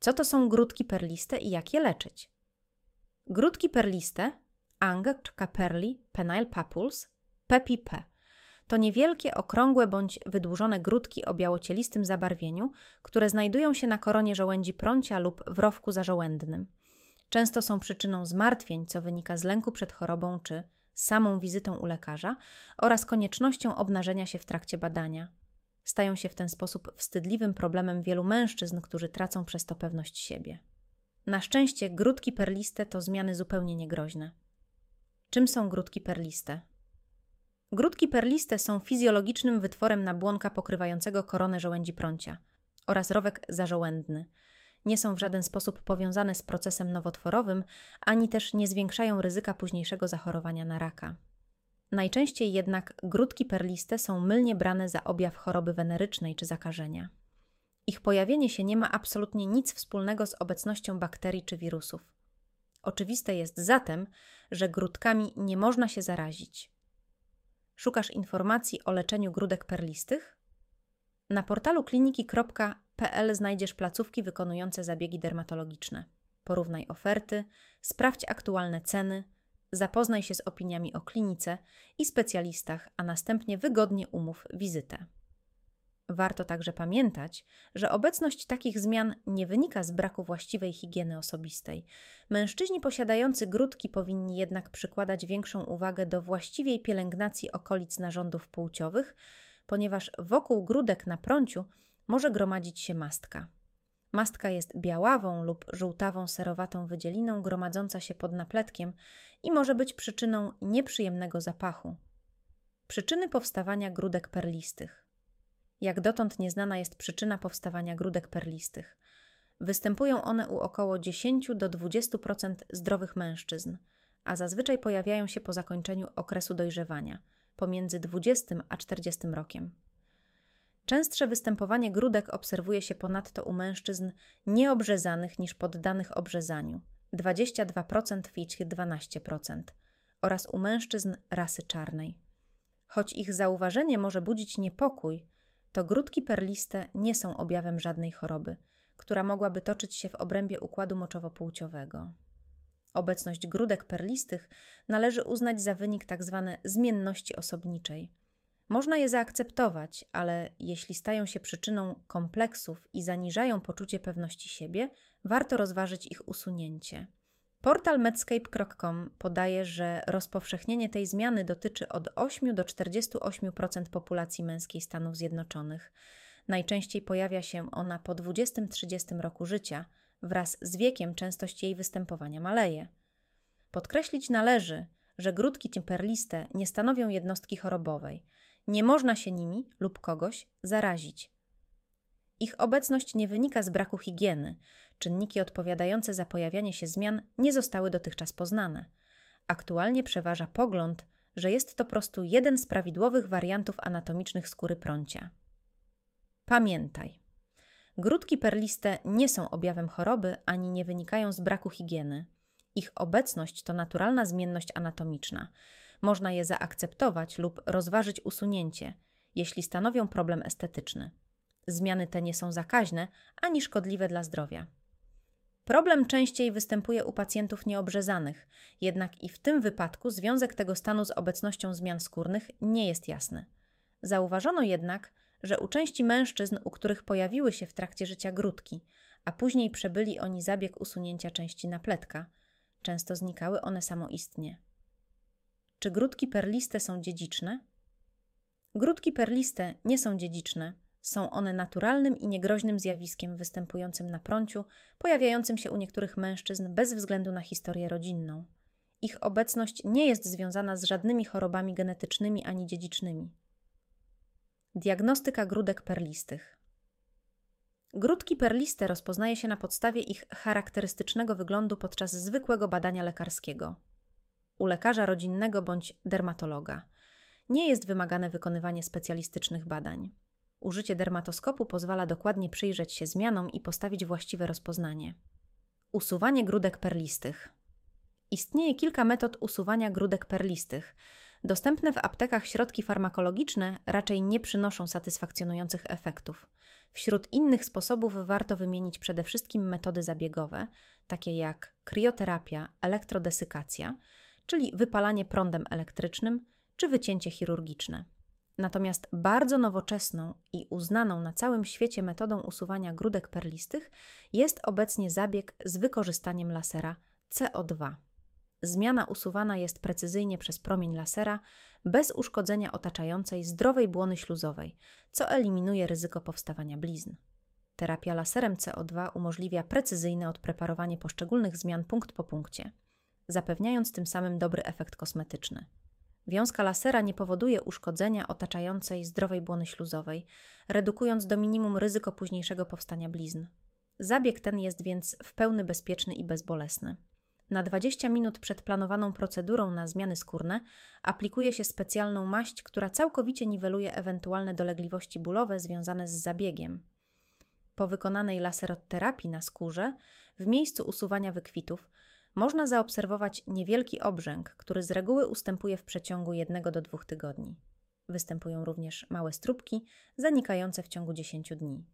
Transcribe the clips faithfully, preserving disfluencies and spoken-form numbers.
Co to są grudki perliste i jak je leczyć? Grudki perliste, Angiocaperli penile papules, P P P, to niewielkie, okrągłe bądź wydłużone grudki o białocielistym zabarwieniu, które znajdują się na koronie żołędzi prącia lub w rowku zażołędnym. Często są przyczyną zmartwień, co wynika z lęku przed chorobą czy samą wizytą u lekarza oraz koniecznością obnażenia się w trakcie badania. Stają się w ten sposób wstydliwym problemem wielu mężczyzn, którzy tracą przez to pewność siebie. Na szczęście grudki perliste to zmiany zupełnie niegroźne. Czym są grudki perliste? Grudki perliste są fizjologicznym wytworem nabłonka pokrywającego koronę żołędzi prącia oraz rowek zażołędny. Nie są w żaden sposób powiązane z procesem nowotworowym, ani też nie zwiększają ryzyka późniejszego zachorowania na raka. Najczęściej jednak grudki perliste są mylnie brane za objaw choroby wenerycznej czy zakażenia. Ich pojawienie się nie ma absolutnie nic wspólnego z obecnością bakterii czy wirusów. Oczywiste jest zatem, że grudkami nie można się zarazić. Szukasz informacji o leczeniu grudek perlistych? Na portalu kliniki kropka p l znajdziesz placówki wykonujące zabiegi dermatologiczne. Porównaj oferty, sprawdź aktualne ceny, zapoznaj się z opiniami o klinice i specjalistach, a następnie wygodnie umów wizytę. Warto także pamiętać, że obecność takich zmian nie wynika z braku właściwej higieny osobistej. Mężczyźni posiadający grudki powinni jednak przykładać większą uwagę do właściwej pielęgnacji okolic narządów płciowych, ponieważ wokół grudek na prąciu może gromadzić się mastka. Mastka jest białawą lub żółtawą serowatą wydzieliną gromadząca się pod napletkiem i może być przyczyną nieprzyjemnego zapachu. Przyczyny powstawania grudek perlistych. Jak dotąd nieznana jest przyczyna powstawania grudek perlistych. Występują one u około dziesięć do dwudziestu procent zdrowych mężczyzn, a zazwyczaj pojawiają się po zakończeniu okresu dojrzewania, pomiędzy dwudziestym a czterdziestym rokiem. Częstsze występowanie grudek obserwuje się ponadto u mężczyzn nieobrzezanych niż poddanych obrzezaniu, dwadzieścia dwa procent w ich dwanaście procent, oraz u mężczyzn rasy czarnej. Choć ich zauważenie może budzić niepokój, to grudki perliste nie są objawem żadnej choroby, która mogłaby toczyć się w obrębie układu moczowo-płciowego. Obecność grudek perlistych należy uznać za wynik tzw. zmienności osobniczej. Można je zaakceptować, ale jeśli stają się przyczyną kompleksów i zaniżają poczucie pewności siebie, warto rozważyć ich usunięcie. Portal medscape kropka com podaje, że rozpowszechnienie tej zmiany dotyczy od ośmiu do czterdziestu ośmiu procent populacji męskiej Stanów Zjednoczonych. Najczęściej pojawia się ona po dwudziestym do trzydziestego roku życia. Wraz z wiekiem częstość jej występowania maleje. Podkreślić należy, że grudki perliste nie stanowią jednostki chorobowej. Nie można się nimi lub kogoś zarazić. Ich obecność nie wynika z braku higieny. Czynniki odpowiadające za pojawianie się zmian nie zostały dotychczas poznane. Aktualnie przeważa pogląd, że jest to po prostu jeden z prawidłowych wariantów anatomicznych skóry prącia. Pamiętaj, grudki perliste nie są objawem choroby ani nie wynikają z braku higieny. Ich obecność to naturalna zmienność anatomiczna. Można je zaakceptować lub rozważyć usunięcie, jeśli stanowią problem estetyczny. Zmiany te nie są zakaźne ani szkodliwe dla zdrowia. Problem częściej występuje u pacjentów nieobrzezanych, jednak i w tym wypadku związek tego stanu z obecnością zmian skórnych nie jest jasny. Zauważono jednak, że u części mężczyzn, u których pojawiły się w trakcie życia grudki, a później przebyli oni zabieg usunięcia części napletka, często znikały one samoistnie. Czy grudki perliste są dziedziczne? Grudki perliste nie są dziedziczne. Są one naturalnym i niegroźnym zjawiskiem występującym na prąciu, pojawiającym się u niektórych mężczyzn bez względu na historię rodzinną. Ich obecność nie jest związana z żadnymi chorobami genetycznymi ani dziedzicznymi. Diagnostyka grudek perlistych. Grudki perliste rozpoznaje się na podstawie ich charakterystycznego wyglądu podczas zwykłego badania lekarskiego. U lekarza rodzinnego bądź dermatologa. Nie jest wymagane wykonywanie specjalistycznych badań. Użycie dermatoskopu pozwala dokładnie przyjrzeć się zmianom i postawić właściwe rozpoznanie. Usuwanie grudek perlistych. Istnieje kilka metod usuwania grudek perlistych. Dostępne w aptekach środki farmakologiczne raczej nie przynoszą satysfakcjonujących efektów. Wśród innych sposobów warto wymienić przede wszystkim metody zabiegowe, takie jak krioterapia, elektrodesykacja, czyli wypalanie prądem elektrycznym, czy wycięcie chirurgiczne. Natomiast bardzo nowoczesną i uznaną na całym świecie metodą usuwania grudek perlistych jest obecnie zabieg z wykorzystaniem lasera C O dwa. Zmiana usuwana jest precyzyjnie przez promień lasera bez uszkodzenia otaczającej zdrowej błony śluzowej, co eliminuje ryzyko powstawania blizn. Terapia laserem C O dwa umożliwia precyzyjne odpreparowanie poszczególnych zmian punkt po punkcie, zapewniając tym samym dobry efekt kosmetyczny. Wiązka lasera nie powoduje uszkodzenia otaczającej zdrowej błony śluzowej, redukując do minimum ryzyko późniejszego powstania blizn. Zabieg ten jest więc w pełni bezpieczny i bezbolesny. Na dwadzieścia minut przed planowaną procedurą na zmiany skórne aplikuje się specjalną maść, która całkowicie niweluje ewentualne dolegliwości bólowe związane z zabiegiem. Po wykonanej laseroterapii na skórze, w miejscu usuwania wykwitów, można zaobserwować niewielki obrzęk, który z reguły ustępuje w przeciągu jednego do dwóch tygodni. Występują również małe stróbki, zanikające w ciągu dziesięciu dni.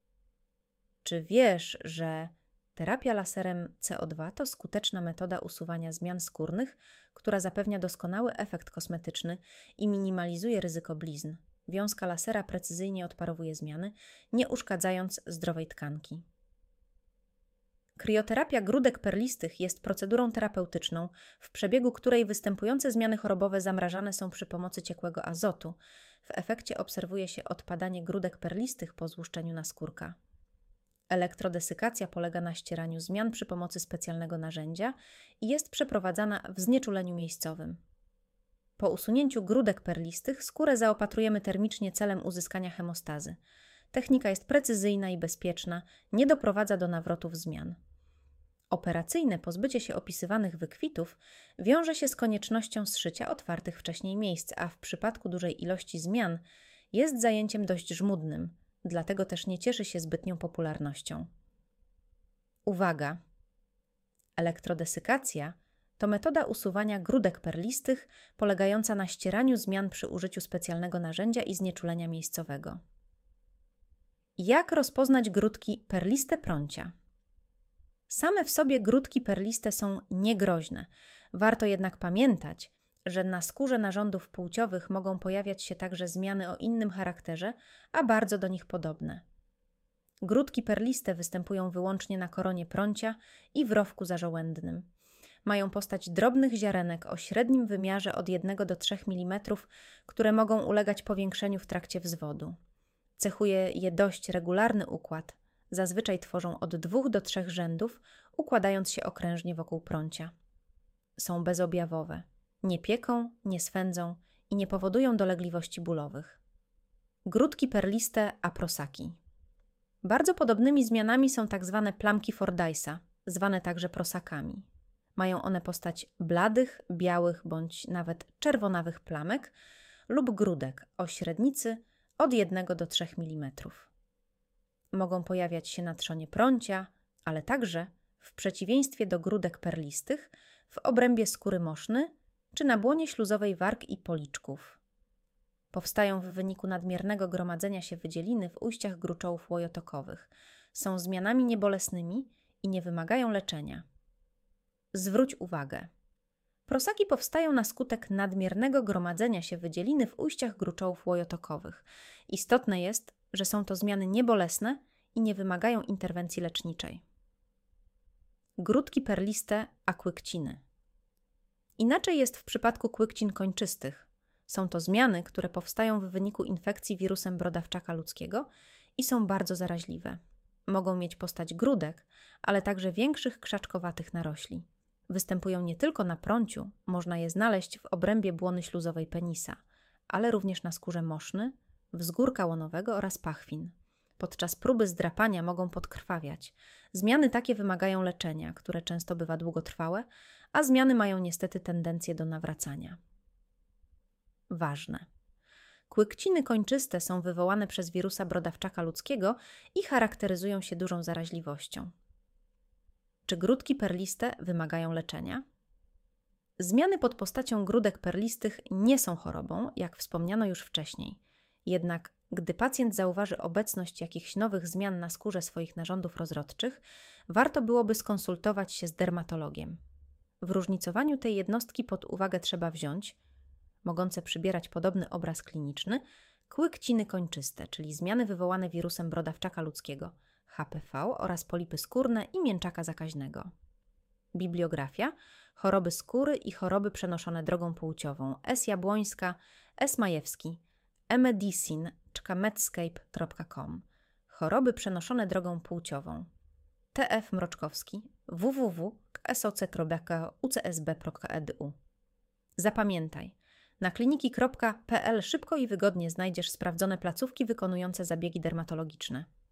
Czy wiesz, że terapia laserem C O dwa to skuteczna metoda usuwania zmian skórnych, która zapewnia doskonały efekt kosmetyczny i minimalizuje ryzyko blizn? Wiązka lasera precyzyjnie odparowuje zmiany, nie uszkadzając zdrowej tkanki. Krioterapia grudek perlistych jest procedurą terapeutyczną, w przebiegu której występujące zmiany chorobowe zamrażane są przy pomocy ciekłego azotu. W efekcie obserwuje się odpadanie grudek perlistych po złuszczeniu naskórka. Elektrodesykacja polega na ścieraniu zmian przy pomocy specjalnego narzędzia i jest przeprowadzana w znieczuleniu miejscowym. Po usunięciu grudek perlistych skórę zaopatrujemy termicznie celem uzyskania hemostazy. Technika jest precyzyjna i bezpieczna, nie doprowadza do nawrotów zmian. Operacyjne pozbycie się opisywanych wykwitów wiąże się z koniecznością zszycia otwartych wcześniej miejsc, a w przypadku dużej ilości zmian jest zajęciem dość żmudnym, dlatego też nie cieszy się zbytnią popularnością. Uwaga! Elektrodesykacja to metoda usuwania grudek perlistych polegająca na ścieraniu zmian przy użyciu specjalnego narzędzia i znieczulenia miejscowego. Jak rozpoznać grudki perliste prącia? Same w sobie grudki perliste są niegroźne. Warto jednak pamiętać, że na skórze narządów płciowych mogą pojawiać się także zmiany o innym charakterze, a bardzo do nich podobne. Grudki perliste występują wyłącznie na koronie prącia i w rowku zażołędnym. Mają postać drobnych ziarenek o średnim wymiarze od jednego do trzech milimetrów, które mogą ulegać powiększeniu w trakcie wzwodu. Cechuje je dość regularny układ. Zazwyczaj tworzą od dwóch do trzech rzędów, układając się okrężnie wokół prącia. Są bezobjawowe. Nie pieką, nie swędzą i nie powodują dolegliwości bólowych. Grudki perliste aprosaki. Bardzo podobnymi zmianami są tak zwane plamki Fordyce'a, zwane także prosakami. Mają one postać bladych, białych bądź nawet czerwonawych plamek lub grudek o średnicy od jednego do trzech milimetrów. Mogą pojawiać się na trzonie prącia, ale także, w przeciwieństwie do grudek perlistych, w obrębie skóry moszny czy na błonie śluzowej warg i policzków. Powstają w wyniku nadmiernego gromadzenia się wydzieliny w ujściach gruczołów łojotokowych. Są zmianami niebolesnymi i nie wymagają leczenia. Zwróć uwagę. Prosaki powstają na skutek nadmiernego gromadzenia się wydzieliny w ujściach gruczołów łojotokowych. Istotne jest, że są to zmiany niebolesne i nie wymagają interwencji leczniczej. Grudki perliste akłykciny. Inaczej jest w przypadku kłykcin kończystych. Są to zmiany, które powstają w wyniku infekcji wirusem brodawczaka ludzkiego i są bardzo zaraźliwe. Mogą mieć postać grudek, ale także większych krzaczkowatych narośli. Występują nie tylko na prąciu, można je znaleźć w obrębie błony śluzowej penisa, ale również na skórze moszny, wzgórka łonowego oraz pachwin. Podczas próby zdrapania mogą podkrwawiać. Zmiany takie wymagają leczenia, które często bywa długotrwałe, a zmiany mają niestety tendencję do nawracania. Ważne. Kłykciny kończyste są wywołane przez wirusa brodawczaka ludzkiego i charakteryzują się dużą zaraźliwością. Czy grudki perliste wymagają leczenia? Zmiany pod postacią grudek perlistych nie są chorobą, jak wspomniano już wcześniej. Jednak Gdy pacjent zauważy obecność jakichś nowych zmian na skórze swoich narządów rozrodczych, warto byłoby skonsultować się z dermatologiem. W różnicowaniu tej jednostki pod uwagę trzeba wziąć, mogące przybierać podobny obraz kliniczny, kłykciny kończyste, czyli zmiany wywołane wirusem brodawczaka ludzkiego, H P V oraz polipy skórne i mięczaka zakaźnego. Bibliografia, choroby skóry i choroby przenoszone drogą płciową, S. Jabłońska, S. Majewski, emedicine kropka medscape kropka com, choroby przenoszone drogą płciową, T F. Mroczkowski, w w w kropka s o c kropka u c s b kropka e d u. Zapamiętaj, na kliniki kropka p l szybko i wygodnie znajdziesz sprawdzone placówki wykonujące zabiegi dermatologiczne.